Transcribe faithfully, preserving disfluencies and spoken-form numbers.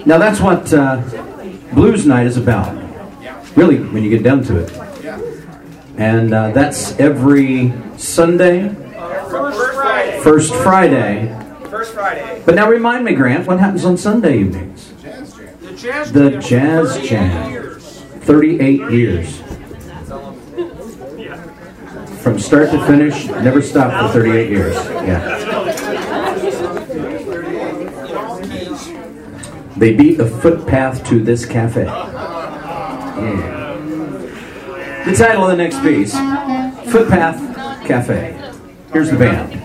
Now that's what uh, Blues Night is about, really, when you get down to it. And uh, that's every Sunday? First Friday. First Friday. First Friday. But now remind me, Grant, what happens on Sunday evenings? The Jazz Jam. The Jazz Jam. thirty-eight years. From start to finish, never stopped for thirty-eight years. Yeah. They beat a footpath to this cafe. Yeah. The title of the next piece, Footpath Cafe. Here's the band.